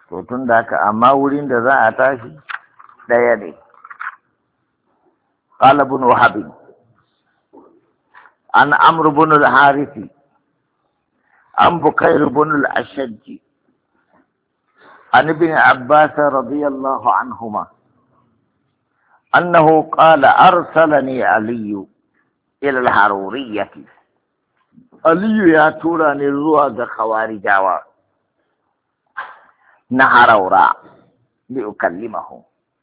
to tun da haka amma wurin da za a tashi ɗaya ne. قال ابن وهب عن عمرو بن الحارث عن بكير بن الأشج عن ابن عباس رضي الله عنهما أنه قال أرسلني علي إلى الحرورية. علي يا توراني الزواج خوارجاوا نهارورا لأكلمه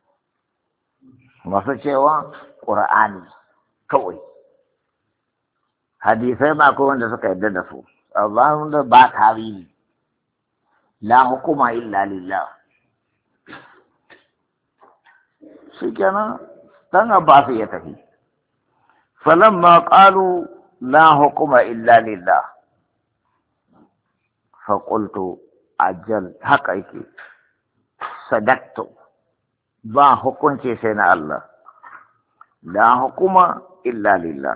masu cewa ƙura'ani kawai hadisai ma ko wanda suka yarda da su Allah da ba tarihi la hukuma illa lillah shi kenan dan Abbas ya tafi falamma qalu la hukuma illa lillah fa qultu ajal haka yake sadaqtu ba hukunci sai na Allah la hukuma illa lillah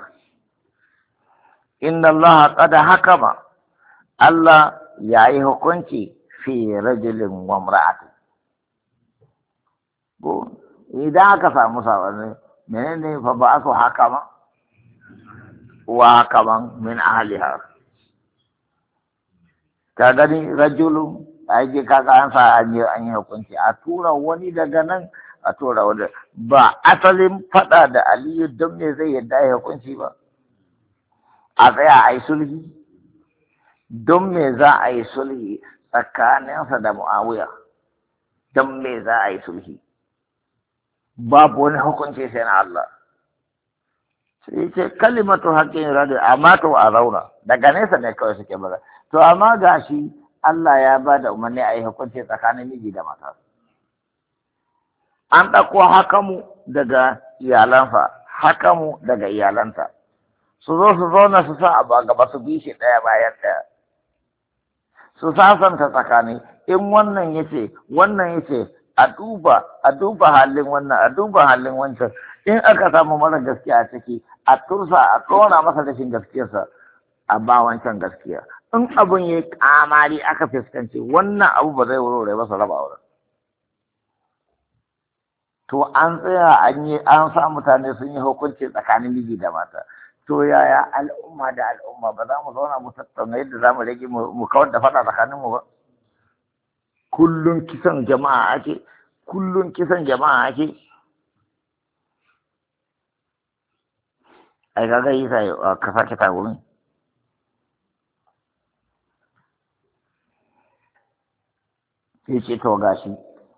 inna Allah qad hakama Allah yayi hukunci fi rajulin wa imra'atin ko idan aka samu sabani menene fa ba su hakama wa hakaman min ahliha ka gani rajulun aiki kaga an sa an yi hukunci a tura wani daga nan a tura wani ba asalin fada da Aliyu don me zai yadda ya hukunci ba a tsaya a yi sulhi don me za a yi sulhi tsakaninsa da Muawiya don me za a yi sulhi babu wani hukunci sai na Allah sai ce kalimatu haqqin radi amma to a zauna daga nesa ne kawai suke baza to amma gashi Allah ya ba da umarni a yi hukunci tsakanin miji da mata. An ɗauko hakamu daga iyalansa, hakamu daga iyalanta. Su zo su zauna su sa abu a gaba su bi shi ɗaya bayan ɗaya. Su sasanta tsakani, in wannan ya ce, a duba halin wannan, a duba halin wancan. In aka samu mara gaskiya a ciki, a tursa, a tsora masa rashin gaskiyarsa, a ba wancan gaskiya. In abin ya yi kamari aka fuskanci wannan abu ba zai wurare ba su raba wurin. To an tsaya an sa mutane sun yi hukunci tsakanin miji da mata. To yaya al'umma da al'umma ba za mu zauna mu tattauna yadda za mu rage mu kawar da faɗa tsakanin mu ba. Kullum kisan jama'a ake. Ai kaga yi sai ka sake ta wurin. Sai ce to gashi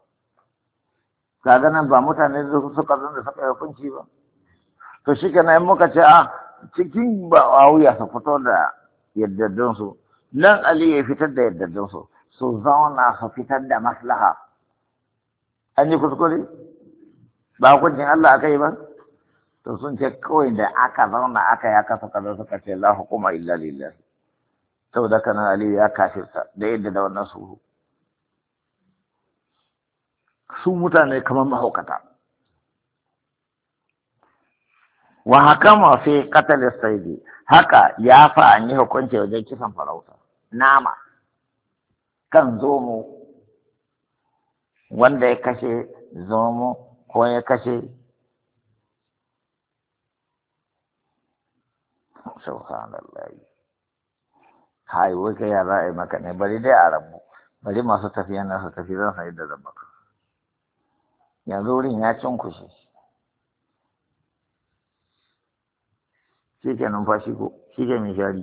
kaga nan ba mutane da suka zan da suka yi hukunci ba to shi kenan muka ce a cikin ba wuya su fito da yaddadun su nan Ali ya fitar da yaddadun su zauna su fitar da maslaha an yi kuskure ba hukuncin Allah aka yi ba to sun ce kawai da aka zauna aka ya kasa kaza suka ce la hukuma illa lillah saboda kana Ali ya kafirta da yadda da wannan su mutane kamar mahaukata. Wa hakama fi qatl as-sayd haka ya fa an yi hukunci wajen kisan farauta nama kan zomo wanda ya kashe zomo ko ya kashe subhanallah hai wai kai ya za'a maka ne bari dai a rabu bari masu tafiya na su tafi zan sai da zabaka yanzu wurin ya cunkushe shi ke numfashi ko shi ke mai shari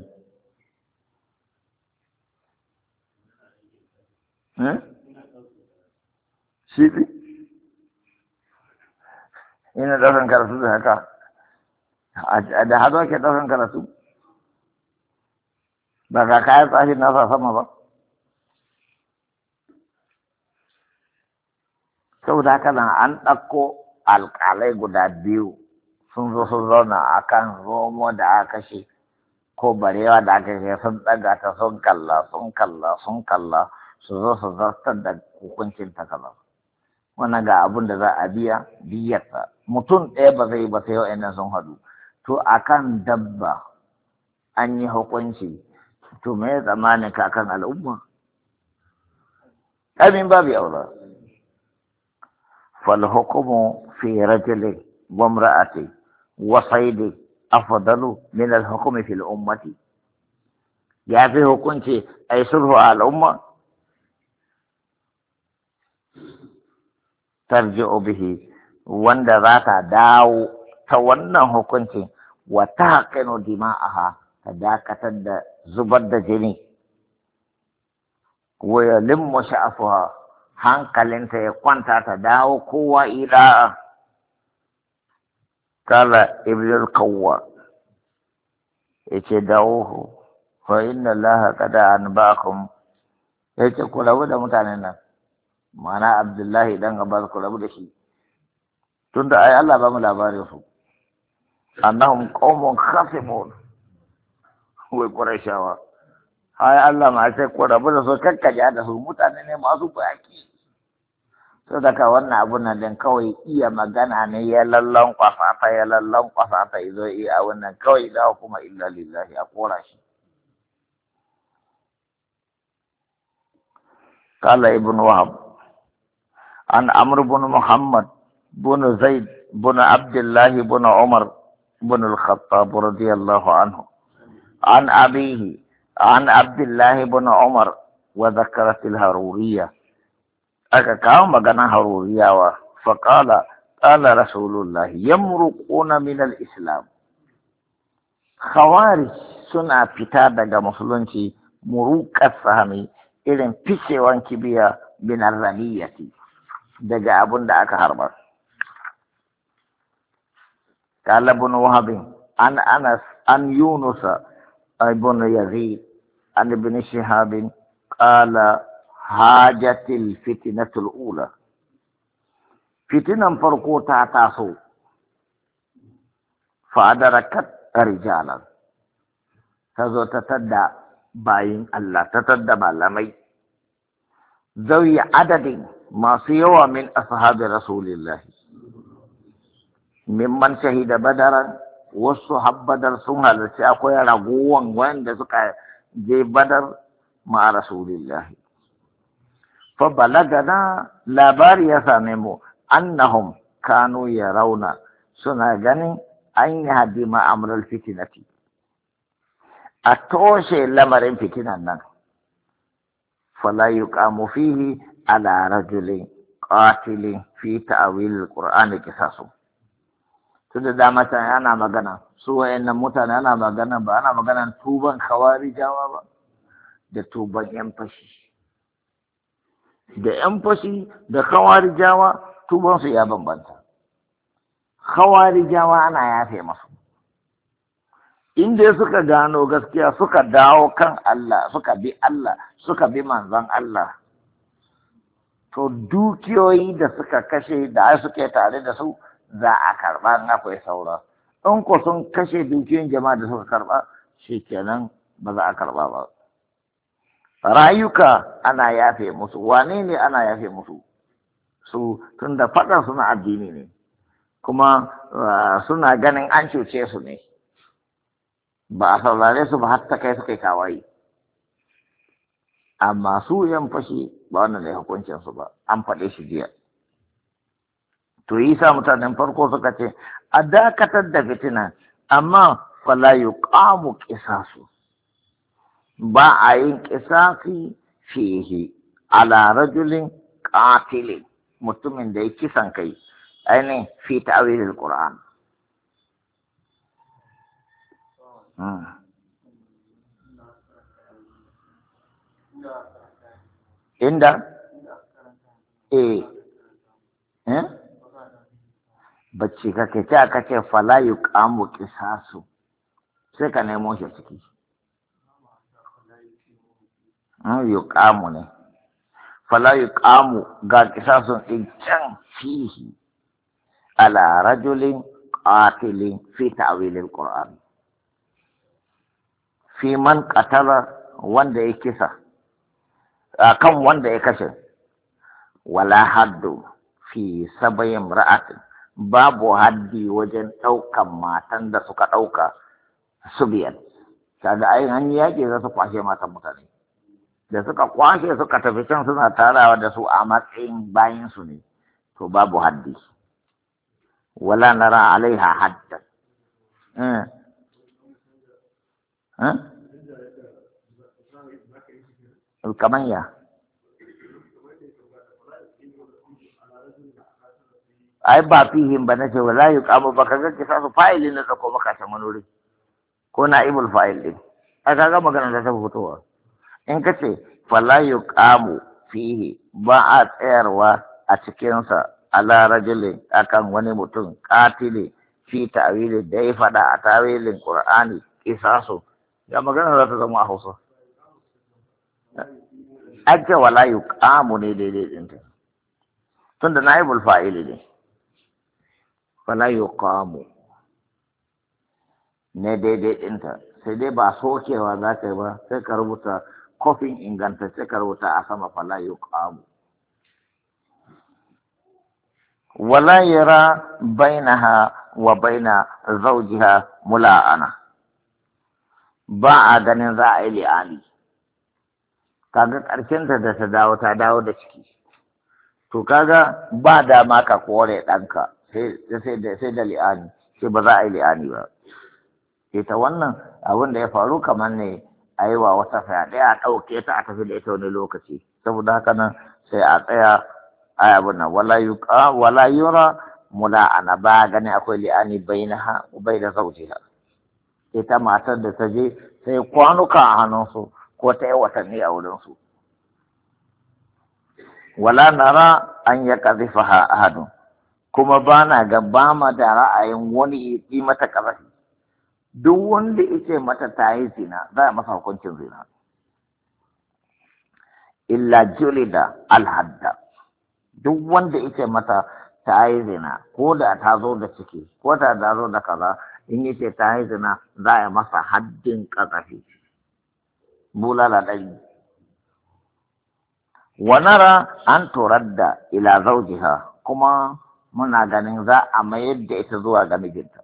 shi ɗi ina ɗaukan karatu da haka da hado ake ɗaukan karatu ba ga kayan tsashi nasa sama ba saboda haka nan an ɗauko alƙalai guda biyu sun zo sun zauna a kan romo da aka kashe ko barewa da aka kashe sun ɗaga ta sun kalla su zo su zartar da hukuncin ta kaza wannan ga abin da za a biya biyarsa mutum ɗaya ba zai ba sai wa'annan sun haɗu to akan dabba an yi hukunci to me ya tsammanin ka kan al'umma amin babu aula. Fal hukumu fi rajulin wa imra'ati wa saydin afdalu min al hukmi fil ummati. Ya fi hukunci ai sulhu al umma tarji'u bihi wanda za ta dawo ta wannan hukuncin wa taqinu dima'aha ta dakatar da zubar da jini wa yalimmu sha'afuha hankalinta ya kwanta ta dawo kowa ila kala ibnul qawwa yace dawo fa inna allaha qad anba'akum yace ku rabu da mutanen nan mana Abdullahi dan Abbas ku rabu da shi tunda ai Allah ba mu labarin su annahum qaumun khasimun wai qurayshawa ai Allah ma sai ku rabu da su kakkaja da su mutane ne masu baki to daga wannan abun nan dan kawai iya magana ne ya lallan kwafa ta izo iya wannan kawai da kuma illa lillahi a kora shi qala ibn wahab عن عمرو بن محمد بن زيد بن عبد الله بن عمر بن الخطاب رضي الله عنه عن أبيه عن عبد الله بن عمر وذكرت الهرورية أكاكاو مغانا هرورية فقال قال رسول الله يمرقون من الإسلام خوارج سنة بتادة مسلمتي مروق الفهمي إذن بيسيوان كبيرة من الرمية daga abun da aka harba. Kala ibn Wahab an Anas an Yunus ibn Yazid an ibn Shihab qala hajatil fitnatul ula fitnan farko ta taso fa adarakat rijalan tazo ta tadda bayin Allah ta tadda malamai zawi adadin masu yawa min ashabi rasulillah mimman shahida badaran wasu habbadar sun halarci akwai ragowan wanda suka je badar ma rasulillah fa balagana labari ya same mu annahum kanu yarawna suna ganin an yi hadima amral fitinati a toshe lamarin fitinan nan fala yuqamu fihi على رجل قاتل في تأويل القرآن قصاصه tunda da mata ana magana su wayannan mutane ana magana ba ana magana tuban khawarijawa ba da tuban yan fashi da khawarijawa tuban su ya bambanta khawarijawa ana yafe masu inda suka gano gaskiya suka dawo kan Allah suka bi manzon Allah to dukiyoyi da suka kashe da suke tare da su za a karɓa in akwai saura in ko sun kashe dukiyoyin jama'a da suka karɓa shikenan ba za a karɓa ba rayuka ana yafe musu wane ne ana yafe musu su tunda faɗan suna addini ne kuma suna ganin an cuce su ne ba a saurare su ba har ta kai suka yi kawai amma su yan fashi ba wannan ne hukuncin su ba an faɗe shi jiya to yi sa mutanen farko suka ce a dakatar da fitina amma fala yuqamu qisasu ba a yin qisasi fihi ala rajulin qatilin mutumin da ya kisan kai ainihin fi ta'wilil qur'an inda bacci kake ce aka ce fala yuqamu qisasu sai ka nemo shi ciki yuqamu ne fala yuqamu ga qisasun din can fihi ala rajulin qatilin fi ta'wilil qur'an fi man qatala wanda ya kisa kan wanda ya kashe wala haddu fi sabayin ra'atin babu haddi wajen ɗaukan matan da suka ɗauka su biyar kaga ai an yaƙi za su kwashe matan mutane da suka kwashe suka tafi can suna tarawa da su a matsayin bayansu ne to babu haddi wala nara alaiha haddan kamar ya ai ba fihim ba na ce wala yuqamu ba kaga kisa su fa'ilin da tsako maka ta manuri ko na ibul fa'il din a kaga magana da ta fitowa in ka ce fala yuqamu fihi ba a tsayarwa a cikinsa ala rajulin akan wani mutum katile fi ta'wili da ya faɗa a tawilin qur'ani kisasu ya magana za ta zama a Hausa ake wala yuqamu ne daidai din ta tunda naibul fa'ili ne fala yuqamu ne daidai din ta sai dai ba sokewa za ka yi ba sai ka rubuta kofin ingantacce ka rubuta a sama fala yuqamu wala yara bainaha wa baina zawjiha mula'ana ba a ganin za a yi li'ani kaga ƙarshenta da ta dawo da ciki to kaga ba dama ka kore ɗanka sai da li'ani sai ba za a yi li'ani ba ita wannan abin da ya faru kamar ne a yi wa wata fyaɗe a ɗauke ta a tafi da ita wani lokaci saboda haka nan sai a tsaya a abin nan wala yura mula'ana ba gani akwai li'ani bainaha bai da zawjiha ita matar da ta je sai kwanuka a hannunsu ko ta yi watanni a wurinsu. Wala nara an ya ƙazifa ahadun kuma ba na ga ba ma da ra'ayin wani yi mata ƙazafi. Duk wanda yake mata ta yi zina za a masa hukuncin zina. Illa julida alhadda. Duk wanda yake mata ta yi zina ko da ta zo da ciki ko da ta zo da kaza in yace ta yi zina za a masa haddin ƙazafi. bulala ɗari. Wa nara an turadda ila zawjiha kuma muna ganin za a mayar da ita zuwa ga mijinta.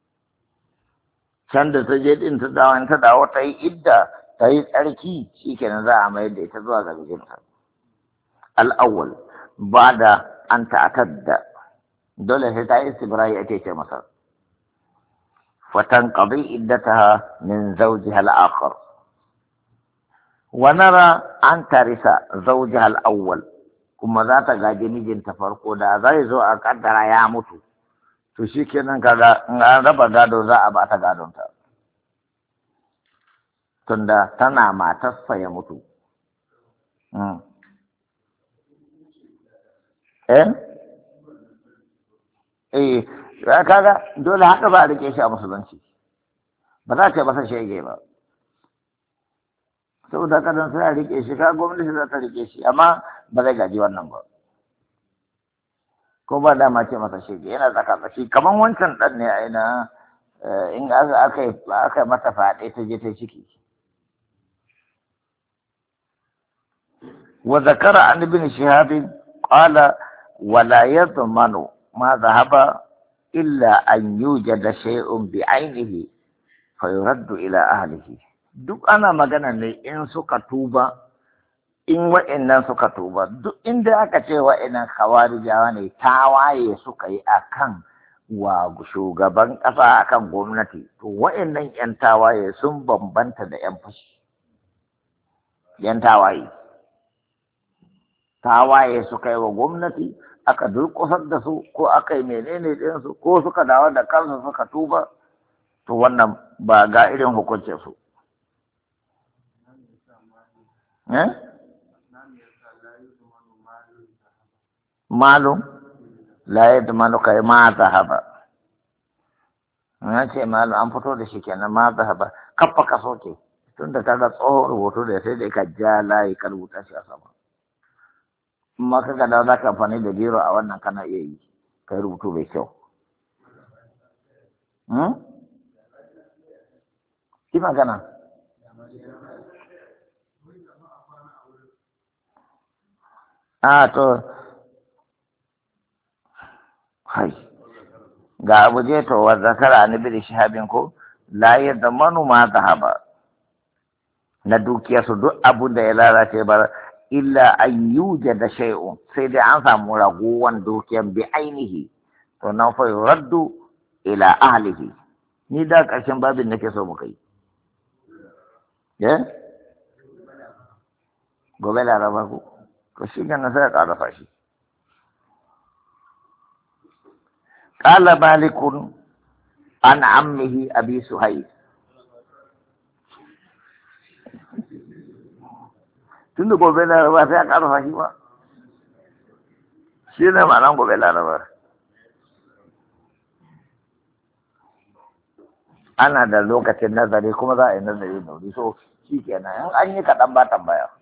Can da ta je din ta dawo ta yi idda ta yi tsarki shikenan za a mayar da ita zuwa ga mijinta. Al-awwal ba da an ta'attadda dole sai ta yi istibra'i ake ce masa. Fatan qadi iddataha min zawjiha al-akhar. ونرى أن ترث زوجها الأول كما ذات جميل تفرقوا دا زي زو أقدر يا متو تشيكنا كذا ربا غادو ذا أبا تغادون تا تندا تنا ما تصفى يا متو kaga dole haka ba a rike shi a musulunci ba za ta masa shege ba saboda kadan sai a rike shi ka gwamnati za ta rike shi amma ba zai gaji wannan ba ko ba dama ce masa shege yana tsakatsaki kamar wancan dan ne a ina in aka mata faɗe ta je ta ciki wa zakara an ibn shihab qala wala yadmanu ma dhahaba illa an yujada shay'un bi ainihi fa yuraddu ila ahlihi duk ana magana ne in suka tuba in wa'annan suka tuba duk inda aka ce wa'annan khawarijawa ne tawaye suka yi akan wa shugaban ƙasa akan gwamnati to wa'annan yan tawaye sun bambanta da yan fashi yan tawaye suka yi wa gwamnati aka durƙusar da su ko aka yi menene ɗinsu ko suka dawo da kansu suka tuba to wannan ba ga irin hukuncin su malum la yadmanu kai ma zahaba na ce malum an fito da shi kenan ma zahaba kafa ka soke tunda kaga tsohon rubutu da sai da ka ja layi ka rubuta shi a sama amma kaga da za ka amfani da biro a wannan kana iya yi kai rubutu bai kyau ki magana to hai ga abu je to wa zakara ni bi shahabin ko la yadmanu ma dhahaba na dukiyarsu duk abin da ya lalace ba illa an yuje da shay'un sai dai an samu ragowan dukiyar bi ainihi to nan fa yuraddu ila ahlihi. Ni da ƙarshen babin nake so mu kai gobe laraba ku to shi ganin sai ya ƙarasa shi. Qala malikun an ammihi abi suhayl tunda gobe laraba sai a ƙarfa shi ba shi ne ma'anar gobe laraba. Ana da lokacin nazari kuma za a yi nazari da wuri so shi kenan in an yi kaɗan ba tambaya.